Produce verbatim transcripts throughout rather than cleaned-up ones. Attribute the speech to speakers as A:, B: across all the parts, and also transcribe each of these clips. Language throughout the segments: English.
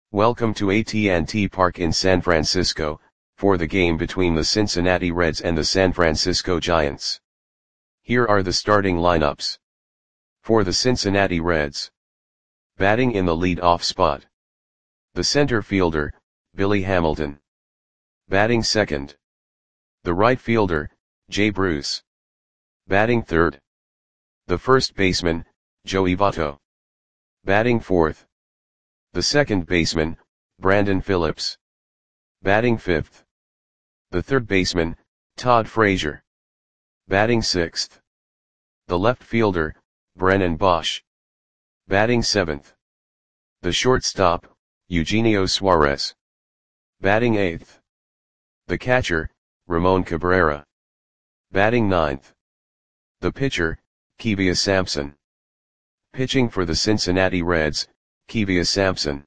A: Welcome to A T and T Park in San Francisco, for the game between the Cincinnati Reds and the San Francisco Giants. Here are the starting lineups. For the Cincinnati Reds. Batting in the lead-off spot. The center fielder, Billy Hamilton. Batting second. The right fielder, Jay Bruce. Batting third. The first baseman, Joey Votto. Batting fourth. The second baseman, Brandon Phillips. Batting fifth. The third baseman, Todd Frazier. Batting sixth. The left fielder, Brennan Boesch. Batting seventh. The shortstop, Eugenio Suarez. Batting eighth. The catcher, Ramon Cabrera. Batting ninth. The pitcher, Kevia Sampson. Pitching for the Cincinnati Reds, Kevia Sampson.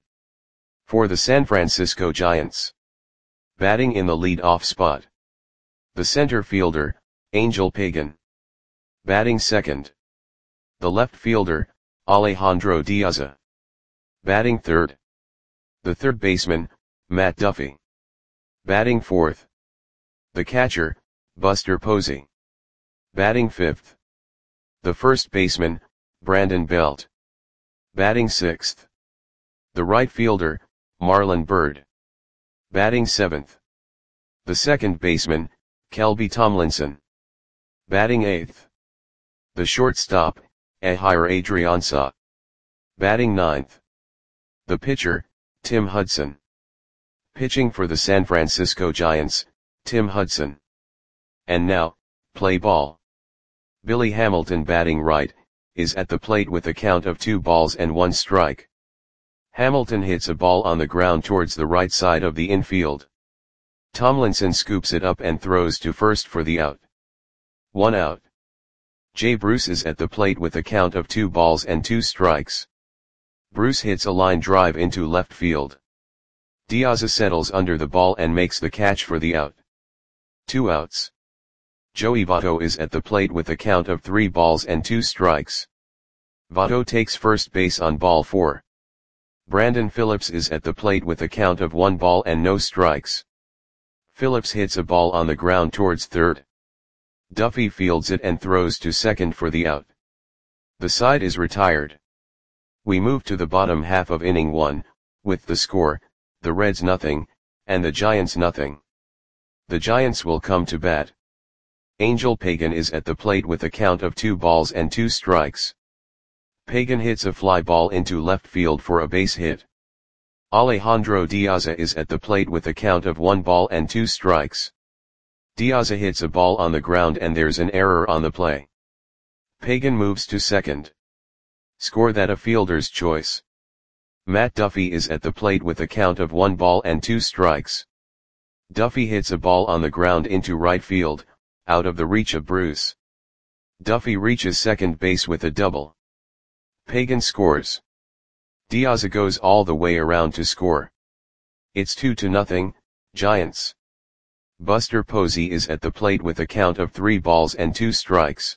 A: For the San Francisco Giants. Batting in the lead-off spot. The center fielder, Angel Pagan. Batting second. The left fielder, Alejandro Diaz. Batting third. The third baseman, Matt Duffy. Batting fourth. The catcher, Buster Posey. Batting fifth. The first baseman, Brandon Belt. Batting sixth. The right fielder, Marlon Byrd. Batting seventh. The second baseman, Kelby Tomlinson. Batting eighth. The shortstop, Ehire Adrianza. Batting ninth. The pitcher, Tim Hudson. Pitching for the San Francisco Giants, Tim Hudson. And now, play ball. Billy Hamilton batting right, is at the plate with a count of two balls and one strike. Hamilton hits a ball on the ground towards the right side of the infield. Tomlinson scoops it up and throws to first for the out. One out. Jay Bruce is at the plate with a count of two balls and two strikes. Bruce hits a line drive into left field. Diaz settles under the ball and makes the catch for the out. Two outs. Joey Votto is at the plate with a count of three balls and two strikes. Votto takes first base on ball four. Brandon Phillips is at the plate with a count of one ball and no strikes. Phillips hits a ball on the ground towards third. Duffy fields it and throws to second for the out. The side is retired. We move to the bottom half of inning one, with the score, the Reds nothing, and the Giants nothing. The Giants will come to bat. Angel Pagan is at the plate with a count of two balls and two strikes. Pagan hits a fly ball into left field for a base hit. Alejandro Diaz is at the plate with a count of one ball and two strikes. Diaz hits a ball on the ground and there's an error on the play. Pagan moves to second. Score that a fielder's choice. Matt Duffy is at the plate with a count of one ball and two strikes. Duffy hits a ball on the ground into right field, out of the reach of Bruce. Duffy reaches second base with a double. Pagan scores. Diaz goes all the way around to score. It's two to nothing, Giants. Buster Posey is at the plate with a count of three balls and two strikes.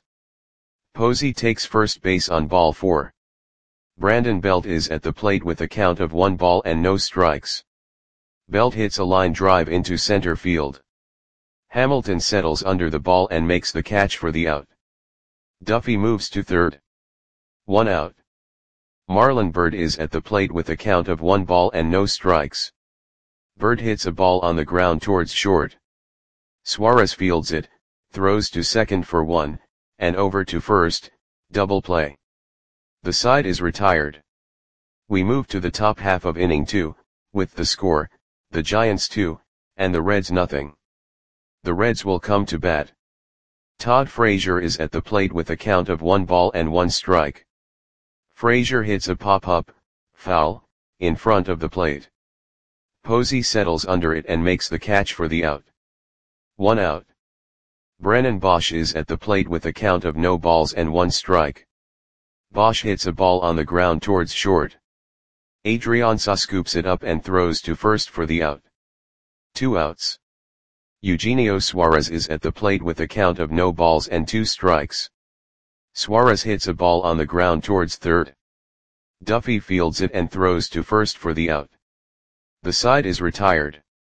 A: Posey takes first base on ball four. Brandon Belt is at the plate with a count of one ball and no strikes. Belt hits a line drive into center field. Hamilton settles under the ball and makes the catch for the out. Duffy moves to third. One out. Marlon Byrd is at the plate with a count of one ball and no strikes. Byrd hits a ball on the ground towards short. Suarez fields it, throws to second for one, and over to first, double play. The side is retired. We move to the top half of inning two, with the score, the Giants two, and the Reds nothing. The Reds will come to bat. Todd Frazier is at the plate with a count of one ball and one strike. Frazier hits a pop-up, foul, in front of the plate. Posey settles under it and makes the catch for the out. One out. Brennan Boesch is at the plate with a count of no balls and one strike. Boesch hits a ball on the ground towards short. Adrianza scoops it up and throws to first for the out. Two outs. Eugenio Suarez is at the plate with a count of no balls and two strikes. Suarez hits a ball on the ground towards third. Duffy fields it and throws to first for the out. The side is retired.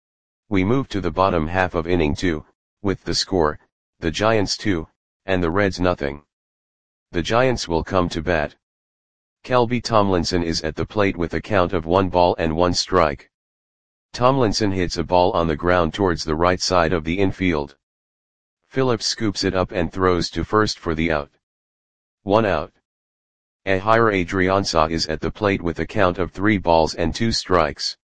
A: We move to the bottom half of inning two, with the score, the Giants two, and the Reds nothing. The Giants will come to bat. Kelby Tomlinson is at the plate with a count of one ball and one strike. Tomlinson hits a ball on the ground towards the right side of the infield. Phillips scoops it up and throws to first for the out. One out. Ehire Adrianza is at the plate with a count of three balls and two strikes.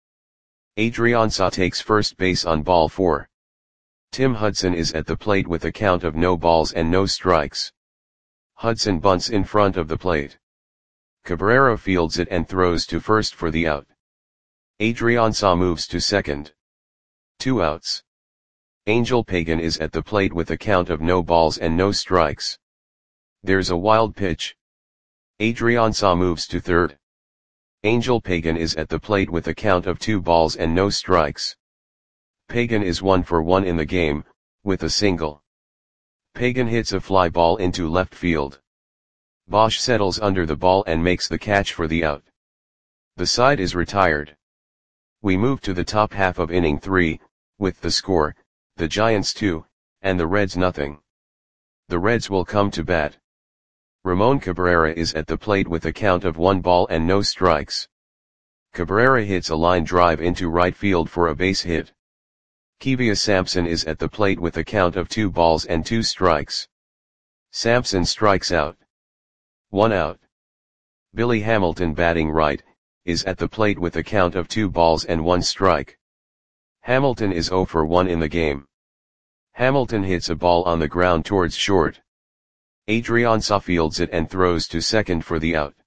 A: Adrianza takes first base on ball four. Tim Hudson is at the plate with a count of no balls and no strikes. Hudson bunts in front of the plate. Cabrera fields it and throws to first for the out. Adrianza moves to second. Two outs. Angel Pagan is at the plate with a count of no balls and no strikes. There's a wild pitch. Adrianza moves to third. Angel Pagan is at the plate with a count of two balls and no strikes. Pagan is one for one in the game, with a single. Pagan hits a fly ball into left field. Bosch settles under the ball and makes the catch for the out. The side is retired. We move to the top half of inning three, with the score, the Giants two, and the Reds nothing. The Reds will come to bat. Ramon Cabrera is at the plate with a count of one ball and no strikes. Cabrera hits a line drive into right field for a base hit. Kevia Sampson is at the plate with a count of two balls and two strikes. Sampson strikes out. One out. Billy Hamilton, batting right, is at the plate with a count of two balls and one strike. Hamilton is zero for one in the game. Hamilton hits a ball on the ground towards short. Adrianza fields it and throws to second for the out.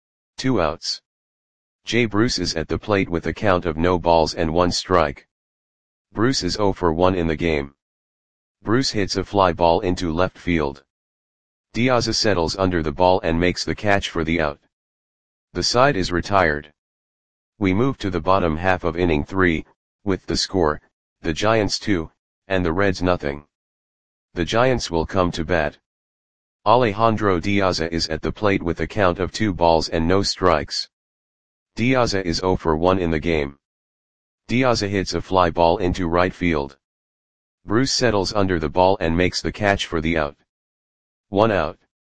A: Two outs. Jay Bruce is at the plate with a count of no balls and one strike. Bruce is zero for one in the game. Bruce hits a fly ball into left field. Diaz settles under the ball and makes the catch for the out. The side is retired. We move to the bottom half of inning three, with the score, the Giants two, and the Reds nothing. The Giants will come to bat. Alejandro Diaz is at the plate with a count of two balls and no strikes. Diaz is zero for one in the game. Diaz hits a fly ball into right field. Bruce settles under the ball and makes the catch for the out. One out.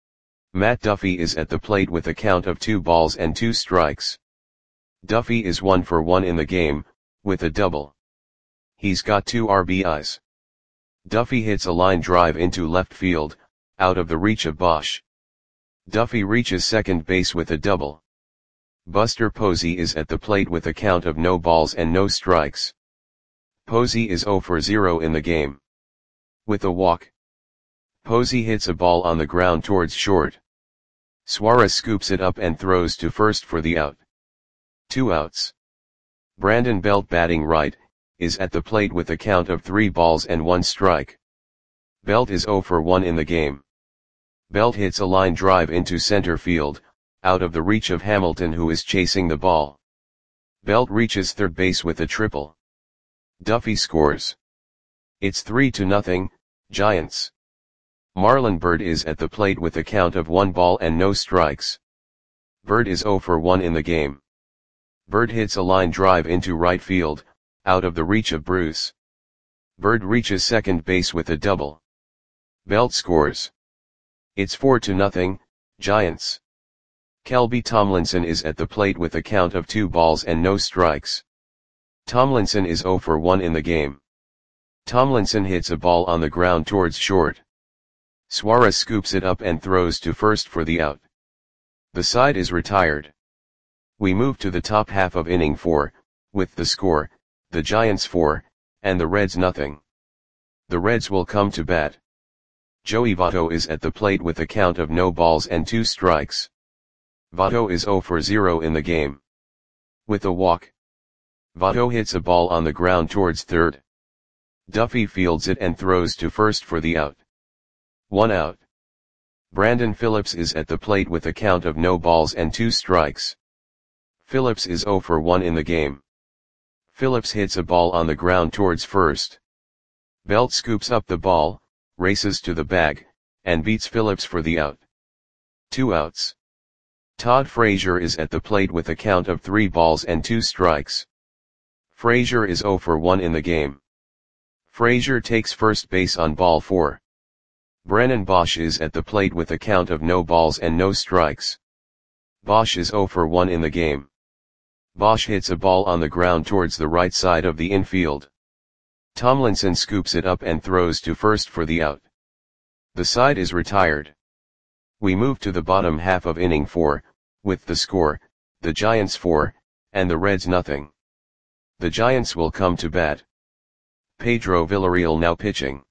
A: Matt Duffy is at the plate with a count of two balls and two strikes. Duffy is one for one in the game, with a double. He's got two R B Is. Duffy hits a line drive into left field, out of the reach of Bosch. Duffy reaches second base with a double. Buster Posey is at the plate with a count of no balls and no strikes. Posey is zero for zero in the game. With a walk. Posey hits a ball on the ground towards short. Suarez scoops it up and throws to first for the out. Two outs. Brandon Belt, batting right, is at the plate with a count of three balls and one strike. Belt is zero for one in the game. Belt hits a line drive into center field, out of the reach of Hamilton, who is chasing the ball. Belt reaches third base with a triple. Duffy scores. It's three to nothing, Giants. Marlon Byrd is at the plate with a count of one ball and no strikes. Byrd is zero for one in the game. Byrd hits a line drive into right field, out of the reach of Bruce. Byrd reaches second base with a double. Belt scores. It's four to nothing, Giants. Kelby Tomlinson is at the plate with a count of two balls and no strikes. Tomlinson is zero for one in the game. Tomlinson hits a ball on the ground towards short. Suarez scoops it up and throws to first for the out. The side is retired. We move to the top half of inning four, with the score, the Giants four, and the Reds nothing. The Reds will come to bat. Joey Votto is at the plate with a count of no balls and two strikes. Votto is zero for zero in the game. With a walk. Votto hits a ball on the ground towards third. Duffy fields it and throws to first for the out. One out. Brandon Phillips is at the plate with a count of no balls and two strikes. Phillips is zero for one in the game. Phillips hits a ball on the ground towards first. Belt scoops up the ball, races to the bag, and beats Phillips for the out. Two outs. Todd Frazier is at the plate with a count of three balls and two strikes. Frazier is zero for one in the game. Frazier takes first base on ball four. Brennan Bosch is at the plate with a count of no balls and no strikes. Bosch is zero for one in the game. Bosch hits a ball on the ground towards the right side of the infield. Tomlinson scoops it up and throws to first for the out. The side is retired. We move to the bottom half of inning four, with the score, the Giants four, and the Reds nothing. The Giants will come to bat. Pedro Villarreal now pitching.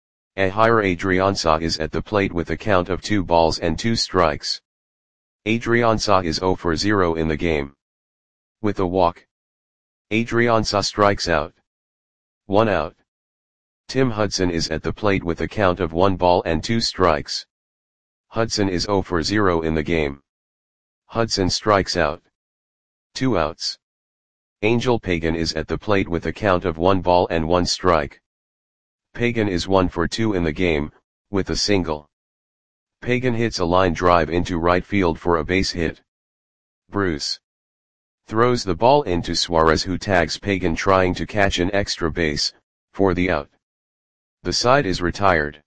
A: Ehire Adrianza is at the plate with a count of two balls and two strikes. Adrianza is zero for zero in the game. With a walk, Adrianza strikes out. One out. Tim Hudson is at the plate with a count of one ball and two strikes. Hudson is zero for zero in the game. Hudson strikes out. Two outs. Angel Pagan is at the plate with a count of one ball and one strike. Pagan is one for two in the game, with a single. Pagan hits a line drive into right field for a base hit. Bruce throws the ball into Suarez, who tags Pagan trying to catch an extra base, for the out. The side is retired.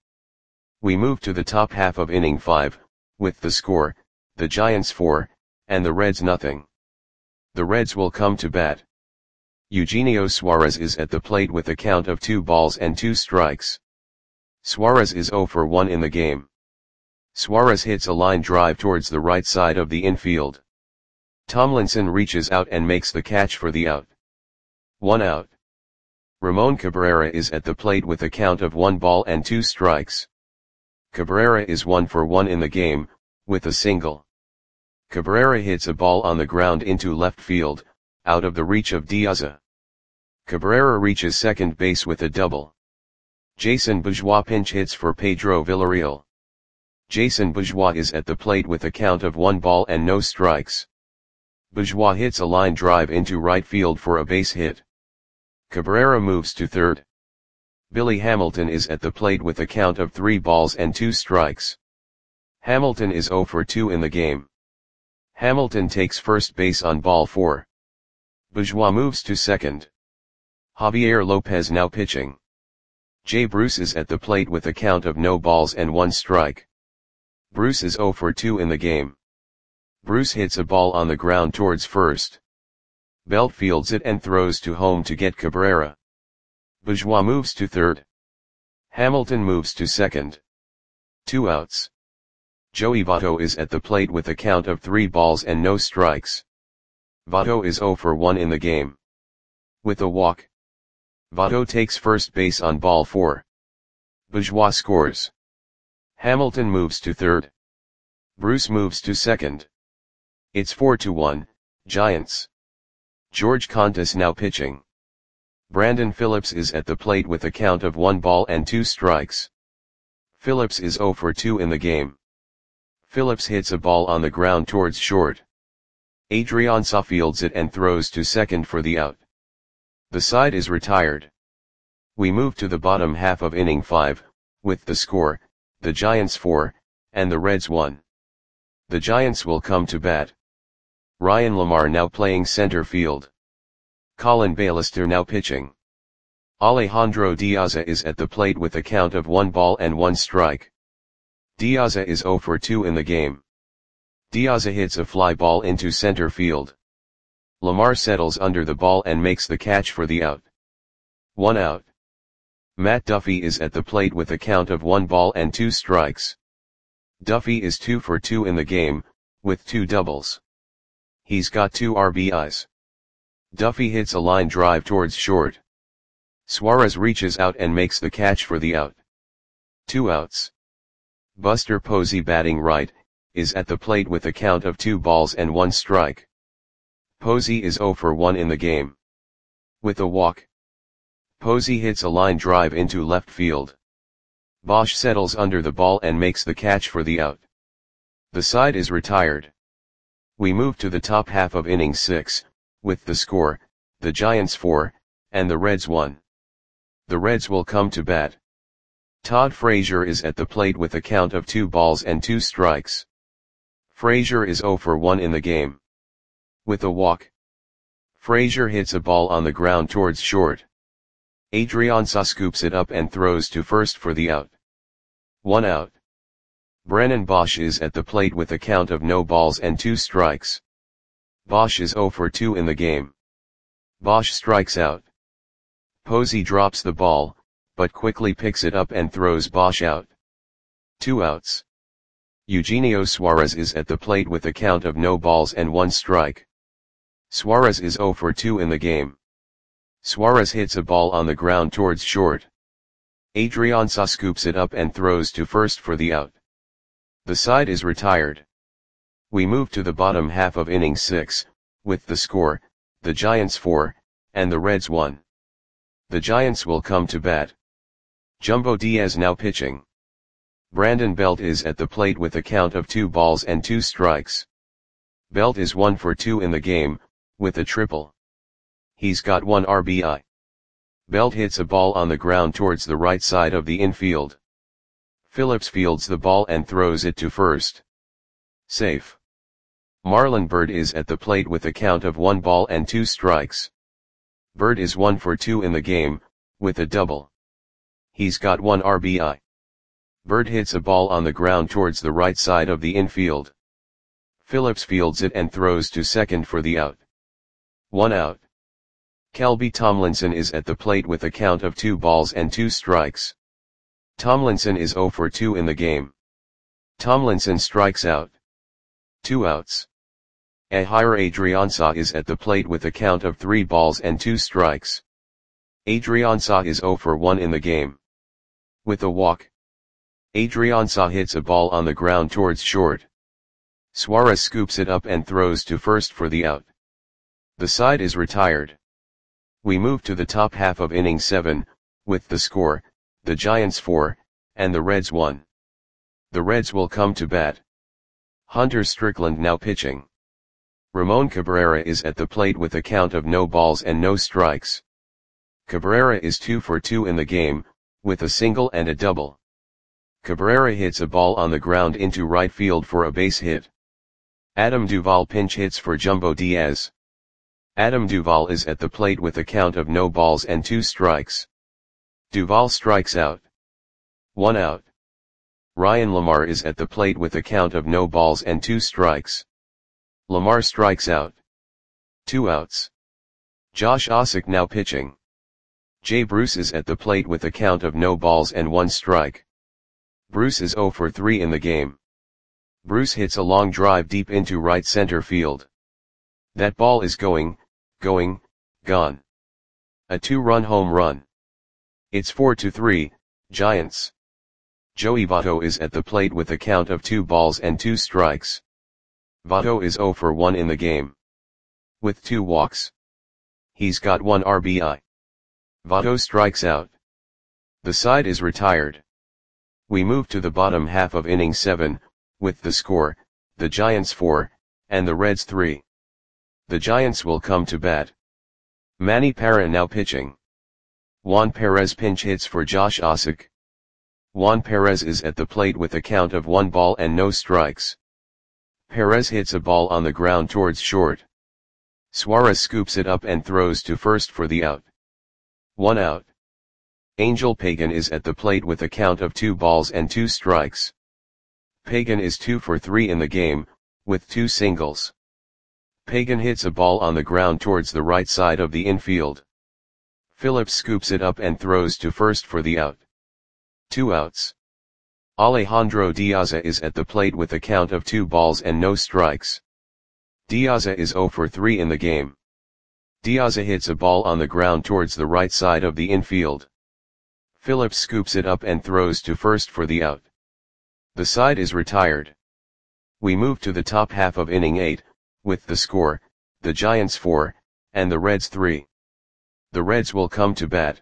A: We move to the top half of inning five, with the score, the Giants four, and the Reds nothing. The Reds will come to bat. Eugenio Suarez is at the plate with a count of two balls and two strikes. Suarez is zero for one in the game. Suarez hits a line drive towards the right side of the infield. Tomlinson reaches out and makes the catch for the out. One out. Ramon Cabrera is at the plate with a count of one ball and two strikes. Cabrera is one for one in the game, with a single. Cabrera hits a ball on the ground into left field, out of the reach of Diaz. Cabrera reaches second base with a double. Jason Bourgeois pinch hits for Pedro Villarreal. Jason Bourgeois is at the plate with a count of one ball and no strikes. Bourgeois hits a line drive into right field for a base hit. Cabrera moves to third. Billy Hamilton is at the plate with a count of three balls and two strikes. Hamilton is zero for two in the game. Hamilton takes first base on ball four. Bourgeois moves to second. Javier Lopez now pitching. Jay Bruce is at the plate with a count of no balls and one strike. Bruce is zero for two in the game. Bruce hits a ball on the ground towards first. Belt fields it and throws to home to get Cabrera. Bourgeois moves to third. Hamilton moves to second. Two outs. Joey Votto is at the plate with a count of three balls and no strikes. Votto is zero for one in the game. With a walk, Votto takes first base on ball four. Bourgeois scores. Hamilton moves to third. Bruce moves to second. It's four to one, Giants. George Contis now pitching. Brandon Phillips is at the plate with a count of one ball and two strikes. Phillips is zero for two in the game. Phillips hits a ball on the ground towards short. Adrianza fields it and throws to second for the out. The side is retired. We move to the bottom half of inning five, with the score, the Giants four, and the Reds one. The Giants will come to bat. Ryan Lamar now playing center field. Colin Bailister now pitching. Alejandro Diaz is at the plate with a count of one ball and one strike. Diaz is zero for two in the game. Diaz hits a fly ball into center field. Lamar settles under the ball and makes the catch for the out. One out. Matt Duffy is at the plate with a count of one ball and two strikes. Duffy is two for two in the game, with two doubles. He's got two R B Is. Duffy hits a line drive towards short. Suarez reaches out and makes the catch for the out. Two outs. Buster Posey batting right, is at the plate with a count of two balls and one strike. Posey is zero for one in the game. With a walk, Posey hits a line drive into left field. Bosch settles under the ball and makes the catch for the out. The side is retired. We move to the top half of inning six, with the score, the Giants four, and the Reds one. The Reds will come to bat. Todd Frazier is at the plate with a count of two balls and two strikes. Frazier is zero for one in the game. With a walk, Frazier hits a ball on the ground towards short. Adriansah scoops it up and throws to first for the out. One out. Brennan Bosch is at the plate with a count of no balls and two strikes. Bosch is zero for two in the game. Bosch strikes out. Posey drops the ball, but quickly picks it up and throws Bosch out. Two outs. Eugenio Suarez is at the plate with a count of no balls and one strike. Suarez is zero for two in the game. Suarez hits a ball on the ground towards short. Adriansah scoops it up and throws to first for the out. The side is retired. We move to the bottom half of inning six, with the score, the Giants four, and the Reds one. The Giants will come to bat. Jumbo Diaz now pitching. Brandon Belt is at the plate with a count of two balls and two strikes. Belt is one for two in the game, with a triple. He's got one R B I. Belt hits a ball on the ground towards the right side of the infield. Phillips fields the ball and throws it to first. Safe. Marlon Byrd is at the plate with a count of one ball and two strikes. Byrd is one for two in the game, with a double. He's got one R B I. Byrd hits a ball on the ground towards the right side of the infield. Phillips fields it and throws to second for the out. One out. Kelby Tomlinson is at the plate with a count of two balls and two strikes. Tomlinson is zero for two in the game. Tomlinson strikes out. Two outs. Ehire Adriansah is at the plate with a count of three balls and two strikes. Adriansah is zero for one in the game. With a walk. Adriansah hits a ball on the ground towards short. Suarez scoops it up and throws to first for the out. The side is retired. We move to the top half of inning seven, with the score, the Giants four, and the Reds one. The Reds will come to bat. Hunter Strickland now pitching. Ramon Cabrera is at the plate with a count of no balls and no strikes. Cabrera is two for two in the game, with a single and a double. Cabrera hits a ball on the ground into right field for a base hit. Adam Duvall pinch hits for Jumbo Diaz. Adam Duvall is at the plate with a count of no balls and two strikes. Duvall strikes out. One out. Ryan Lamar is at the plate with a count of no balls and two strikes. Lamar strikes out. Two outs. Josh Ossock now pitching. Jay Bruce is at the plate with a count of no balls and one strike. Bruce is zero for three in the game. Bruce hits a long drive deep into right center field. That ball is going, going, gone. A two-run home run. It's four to three, Giants. Joey Votto is at the plate with a count of two balls and two strikes. Votto is zero for one in the game. With two walks. He's got one R B I. Votto strikes out. The side is retired. We move to the bottom half of inning seven, with the score, the Giants four, and the Reds three. The Giants will come to bat. Manny Parra now pitching. Juan Perez pinch hits for Josh Ossock. Juan Perez is at the plate with a count of one ball and no strikes. Perez hits a ball on the ground towards short. Suarez scoops it up and throws to first for the out. One out. Angel Pagan is at the plate with a count of two balls and two strikes. Pagan is two for three in the game, with two singles. Pagan hits a ball on the ground towards the right side of the infield. Phillips scoops it up and throws to first for the out. Two outs. Alejandro Diaza is at the plate with a count of two balls and no strikes. Diaza is zero for three in the game. Diaza hits a ball on the ground towards the right side of the infield. Phillips scoops it up and throws to first for the out. The side is retired. We move to the top half of inning eight, with the score, the Giants four, and the Reds three. The Reds will come to bat.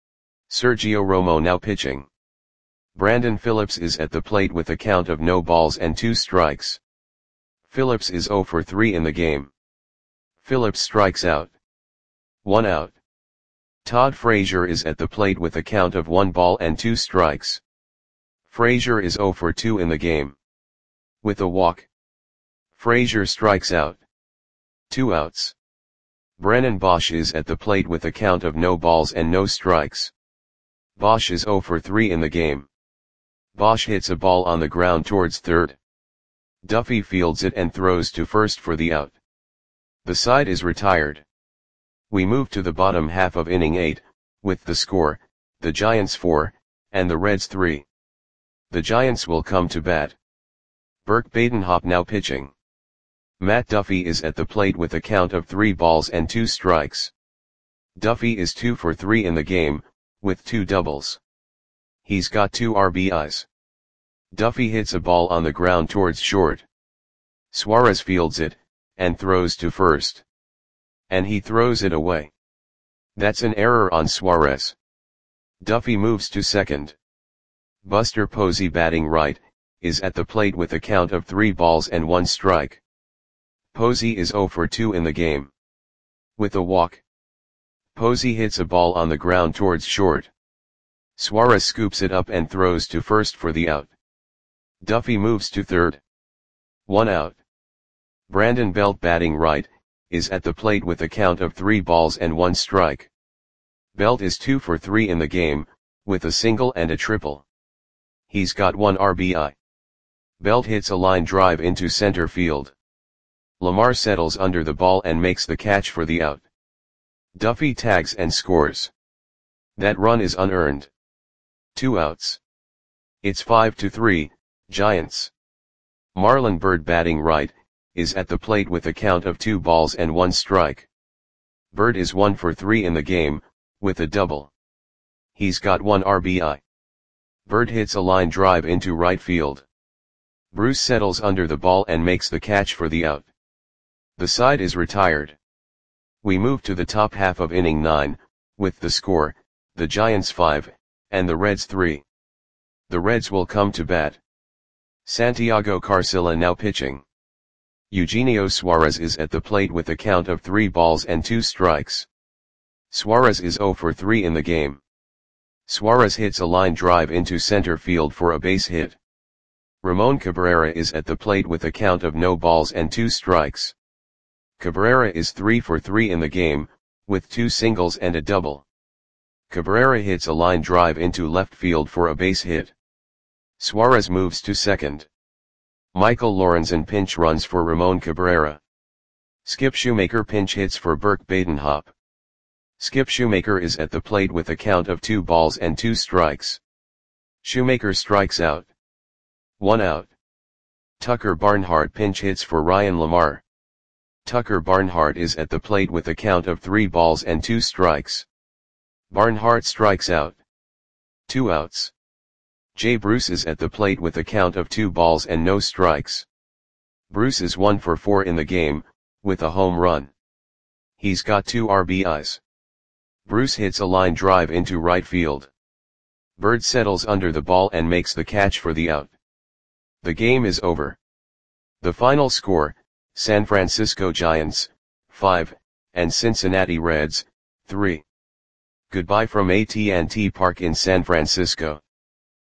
A: Sergio Romo now pitching. Brandon Phillips is at the plate with a count of no balls and two strikes. Phillips is zero for three in the game. Phillips strikes out. One out. Todd Frazier is at the plate with a count of one ball and two strikes. Frazier is zero for two in the game. With a walk. Frazier strikes out. Two outs. Brennan Bosch is at the plate with a count of no balls and no strikes. Bosch is zero for three in the game. Bosch hits a ball on the ground towards third. Duffy fields it and throws to first for the out. The side is retired. We move to the bottom half of inning eight, with the score, the Giants four, and the Reds three. The Giants will come to bat. Burke Badenhop now pitching. Matt Duffy is at the plate with a count of three balls and two strikes. Duffy is two for three in the game, with two doubles. He's got two R B Is. Duffy hits a ball on the ground towards short. Suarez fields it, and throws to first. And he throws it away. That's an error on Suarez. Duffy moves to second. Buster Posey, batting right, is at the plate with a count of three balls and one strike. Posey is zero for two in the game. With a walk. Posey hits a ball on the ground towards short. Suarez scoops it up and throws to first for the out. Duffy moves to third. One out. Brandon Belt, batting right, is at the plate with a count of three balls and one strike. Belt is two for three in the game, with a single and a triple. He's got one R B I. Belt hits a line drive into center field. Lamar settles under the ball and makes the catch for the out. Duffy tags and scores. That run is unearned. Two outs. It's five to three, Giants. Marlon Byrd, batting right, is at the plate with a count of two balls and one strike. Byrd is one for three in the game, with a double. He's got one R B I. Byrd hits a line drive into right field. Bruce settles under the ball and makes the catch for the out. The side is retired. We move to the top half of inning nine, with the score, the Giants five, and the Reds three. The Reds will come to bat. Santiago Carcilla now pitching. Eugenio Suarez is at the plate with a count of three balls and two strikes. Suarez is zero for three in the game. Suarez hits a line drive into center field for a base hit. Ramon Cabrera is at the plate with a count of no balls and two strikes. Cabrera is three for three in the game, with two singles and a double. Cabrera hits a line drive into left field for a base hit. Suarez moves to second. Michael Lorenzen pinch runs for Ramon Cabrera. Skip Shoemaker pinch hits for Burke Badenhop. Skip Shoemaker is at the plate with a count of two balls and two strikes. Shoemaker strikes out. One out. Tucker Barnhart pinch hits for Ryan Lamar. Tucker Barnhart is at the plate with a count of three balls and two strikes. Barnhart strikes out. Two outs. Jay Bruce is at the plate with a count of two balls and no strikes. Bruce is one for four in the game, with a home run. He's got two R B Is. Bruce hits a line drive into right field. Byrd settles under the ball and makes the catch for the out. The game is over. The final score, San Francisco Giants, five, and Cincinnati Reds, three. Goodbye from A T and T Park in San Francisco.